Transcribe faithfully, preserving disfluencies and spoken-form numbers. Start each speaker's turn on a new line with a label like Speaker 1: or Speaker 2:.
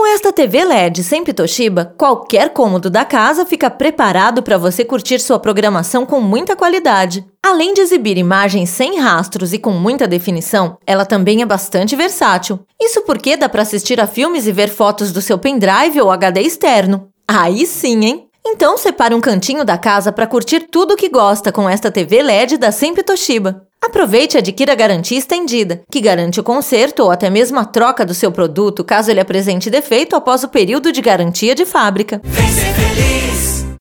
Speaker 1: esta T V L E D sempre Toshiba, qualquer cômodo da casa fica preparado para você curtir sua programação com muita qualidade. Além de exibir imagens sem rastros e com muita definição, ela também é bastante versátil. Isso porque dá para assistir a filmes e ver fotos do seu pendrive ou H D externo. Aí sim, hein? Então separe um cantinho da casa para curtir tudo o que gosta com esta T V L E D da sempre Toshiba. Aproveite e adquira a garantia estendida, que garante o conserto ou até mesmo a troca do seu produto caso ele apresente defeito após o período de garantia de fábrica.
Speaker 2: Vem ser feliz!